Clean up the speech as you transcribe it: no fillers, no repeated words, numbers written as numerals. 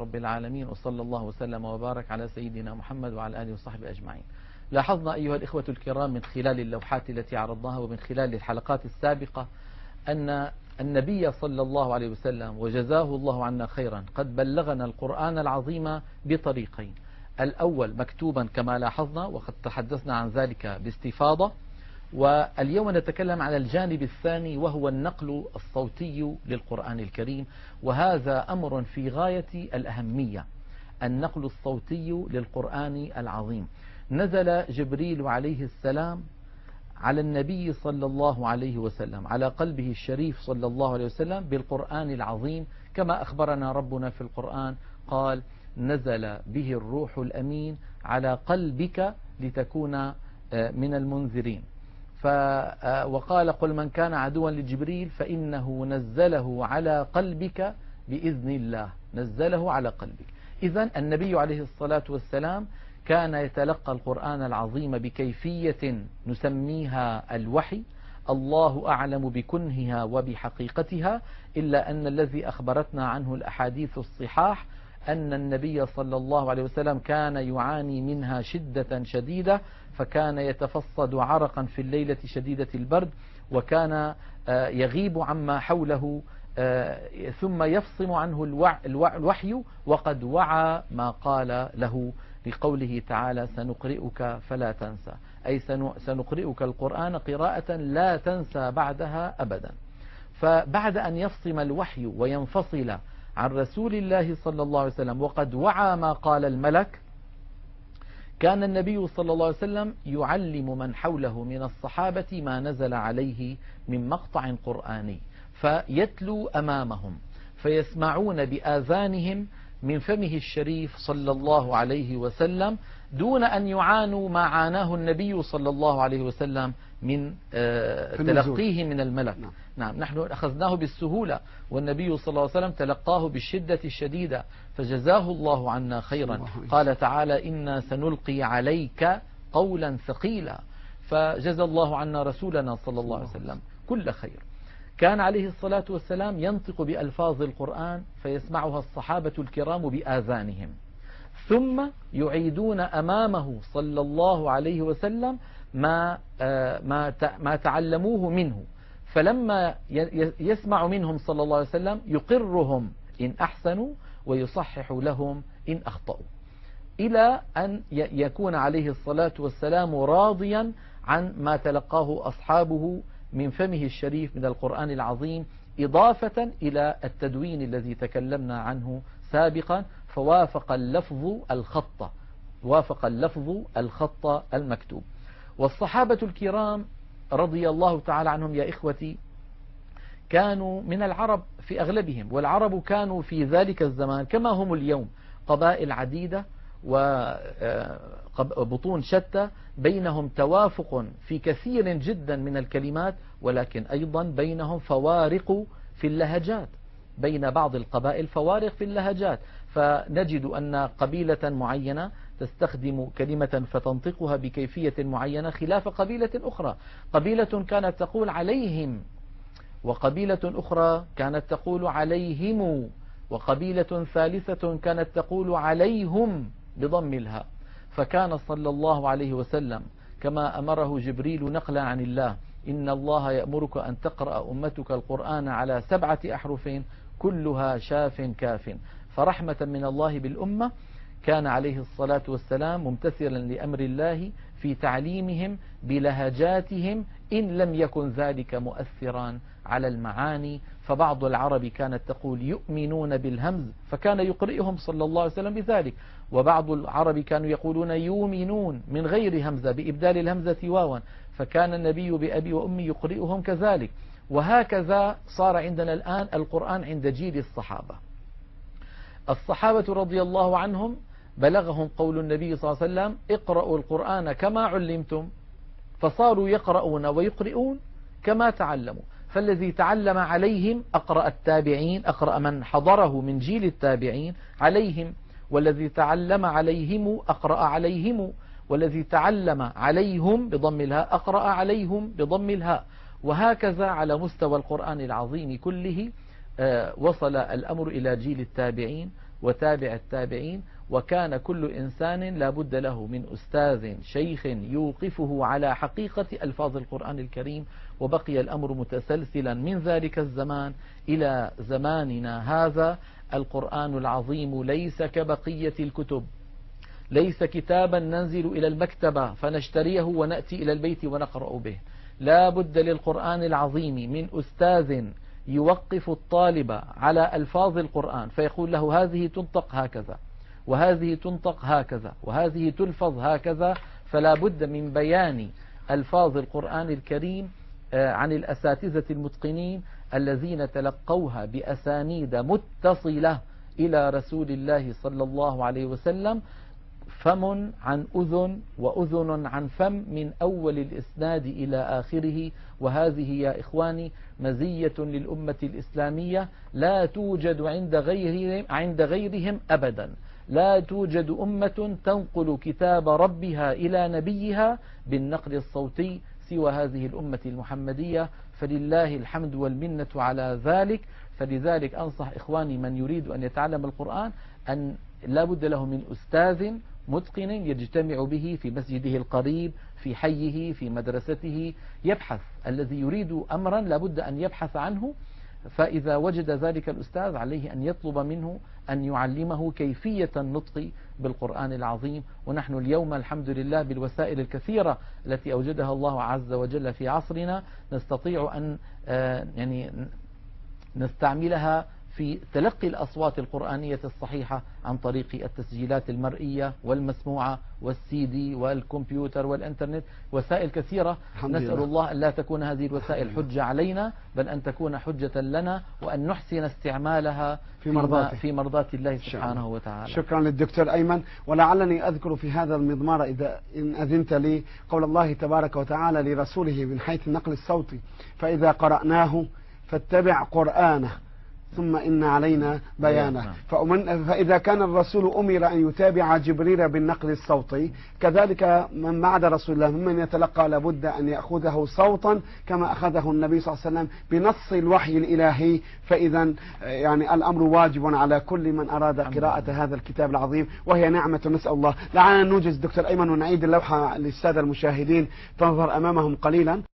رب العالمين، وصلى الله وسلم وبارك على سيدنا محمد وعلى آله وصحبه أجمعين. لاحظنا أيها الإخوة الكرام من خلال اللوحات التي عرضناها ومن خلال الحلقات السابقة أن النبي صلى الله عليه وسلم وجزاه الله عنا خيرا قد بلغنا القرآن العظيم بطريقين: الأول مكتوبا كما لاحظنا وقد تحدثنا عن ذلك باستفاضة، واليوم نتكلم عن الجانب الثاني وهو النقل الصوتي للقرآن الكريم، وهذا أمر في غاية الأهمية، النقل الصوتي للقرآن العظيم. نزل جبريل عليه السلام على النبي صلى الله عليه وسلم على قلبه الشريف صلى الله عليه وسلم بالقرآن العظيم، كما أخبرنا ربنا في القرآن قال: نزل به الروح الأمين على قلبك لتكون من المنذرين. وقال: قل من كان عدوا لجبريل فإنه نزله على قلبك بإذن الله، نزله على قلبك. إذن النبي عليه الصلاة والسلام كان يتلقى القرآن العظيم بكيفية نسميها الوحي، الله أعلم بكنهها وبحقيقتها، إلا أن الذي أخبرتنا عنه الأحاديث الصحاح أن النبي صلى الله عليه وسلم كان يعاني منها شدة شديدة، فكان يتفصد عرقا في الليلة شديدة البرد، وكان يغيب عما حوله، ثم يفصم عنه الوحي وقد وعى ما قال له، لقوله تعالى: سنقرئك فلا تنسى، أي سنقرئك القرآن قراءة لا تنسى بعدها أبدا. فبعد أن يفصم الوحي وينفصل عن رسول الله صلى الله عليه وسلم وقد وعى ما قال الملك، كان النبي صلى الله عليه وسلم يعلم من حوله من الصحابة ما نزل عليه من مقطع قرآني، فيتلو أمامهم فيسمعون بآذانهم من فمه الشريف صلى الله عليه وسلم، دون أن يعانوا ما عاناه النبي صلى الله عليه وسلم من تلقيه من الملك. نعم، نحن أخذناه بالسهولة، والنبي صلى الله عليه وسلم تلقاه بالشدة الشديدة، فجزاه الله عنا خيرا. قال تعالى: إنا سنلقي عليك قولا ثقيلا، فجزى الله عنا رسولنا صلى الله عليه وسلم كل خير. كان عليه الصلاة والسلام ينطق بألفاظ القرآن فيسمعها الصحابة الكرام بآذانهم، ثم يعيدون أمامه صلى الله عليه وسلم ما تعلموه منه، فلما يسمع منهم صلى الله عليه وسلم يقرهم إن أحسنوا ويصحح لهم إن أخطأوا، إلى أن يكون عليه الصلاة والسلام راضيا عن ما تلقاه أصحابه من فمه الشريف من القرآن العظيم، إضافة إلى التدوين الذي تكلمنا عنه سابقا، فوافق اللفظ الخط المكتوب. والصحابة الكرام رضي الله تعالى عنهم يا إخوتي كانوا من العرب في أغلبهم، والعرب كانوا في ذلك الزمان كما هم اليوم قبائل عديدة وبطون شتى، بينهم توافق في كثير جدا من الكلمات، ولكن أيضا بينهم فوارق في اللهجات، بين بعض القبائل فوارق في اللهجات، فنجد أن قبيلة معينة تستخدم كلمة فتنطقها بكيفية معينة خلاف قبيلة أخرى. قبيلة كانت تقول عليهم، وقبيلة أخرى كانت تقول عليهم، وقبيلة ثالثة كانت تقول عليهم بضم الهاء. فكان صلى الله عليه وسلم كما أمره جبريل نقلا عن الله: إن الله يأمرك أن تقرأ أمتك القرآن على 7 أحرف كلها شاف كاف، فرحمة من الله بالأمة كان عليه الصلاة والسلام ممتثلا لأمر الله في تعليمهم بلهجاتهم، إن لم يكن ذلك مؤثرا على المعاني. فبعض العرب كانت تقول يؤمنون بالهمز، فكان يقرئهم صلى الله عليه وسلم بذلك، وبعض العرب كانوا يقولون يؤمنون من غير همزة بإبدال الهمزة واوا، فكان النبي بأبي وأمي يقرئهم كذلك. وهكذا صار عندنا الآن القرآن عند جيل الصحابة رضي الله عنهم بلغهم قول النبي صلى الله عليه وسلم: اقرأوا القرآن كما علمتم، فصاروا يقرؤون ويقرؤون كما تعلموا. فالذي تعلم عليهم أقرأ التابعين، أقرأ من حضره من جيل التابعين عليهم، والذي تعلم عليهم أقرأ عليهم، والذي تعلم عليهم بضم الهاء أقرأ عليهم بضم الهاء. وهكذا على مستوى القرآن العظيم كله وصل الأمر إلى جيل التابعين، وتابع التابعين. وكان كل إنسان لا بد له من أستاذ شيخ يوقفه على حقيقة ألفاظ القرآن الكريم. وبقي الأمر متسلسلا من ذلك الزمان إلى زماننا هذا. القرآن العظيم ليس كبقية الكتب، ليس كتابا ننزل إلى المكتبة فنشتريه ونأتي إلى البيت ونقرأ به. لا بد للقرآن العظيم من أستاذ يوقف الطالب على ألفاظ القرآن فيقول له هذه تنطق هكذا، وهذه تنطق هكذا، وهذه تلفظ هكذا. فلا بد من بيان ألفاظ القرآن الكريم عن الأساتذة المتقنين الذين تلقوها بأسانيد متصلة إلى رسول الله صلى الله عليه وسلم، فم عن أذن وأذن عن فم من أول الإسناد إلى آخره. وهذه يا إخواني مزية للأمة الإسلامية لا توجد عند غيرهم أبدا. لا توجد أمة تنقل كتاب ربها إلى نبيها بالنقل الصوتي سوى هذه الأمة المحمدية، فلله الحمد والمنة على ذلك. فلذلك أنصح إخواني من يريد أن يتعلم القرآن أن لا بد له من أستاذ متقن يجتمع به في مسجده القريب، في حيه، في مدرسته، يبحث. الذي يريد أمرا لا بد أن يبحث عنه، فإذا وجد ذلك الأستاذ عليه أن يطلب منه أن يعلمه كيفية النطق بالقرآن العظيم. ونحن اليوم الحمد لله بالوسائل الكثيرة التي أوجدها الله عز وجل في عصرنا نستطيع أن نستعملها في تلقي الأصوات القرآنية الصحيحة عن طريق التسجيلات المرئية والمسموعة والسيدي والكمبيوتر والإنترنت، وسائل كثيرة. نسأل الله أن لا تكون هذه الوسائل حجة علينا، بل أن تكون حجة لنا، وأن نحسن استعمالها في مرضاة الله سبحانه وتعالى. شكرا للدكتور أيمن. ولعلني أذكر في هذا المضمار إذا إن أذنت لي قول الله تبارك وتعالى لرسوله من حيث النقل الصوتي: فإذا قرأناه فاتبع قرآنه ثم إن علينا بيانه. فإذا كان الرسول أمر أن يتابع جبريل بالنقل الصوتي، كذلك من بعد رسول الله ممن يتلقى لابد أن يأخذه صوتا كما أخذه النبي صلى الله عليه وسلم بنص الوحي الإلهي. فإذا يعني الأمر واجب على كل من أراد قراءة هذا الكتاب العظيم، وهي نعمة نسأل الله. لعلنا نوجز دكتور أيمن ونعيد اللوحة للسادة المشاهدين تنظر أمامهم قليلا.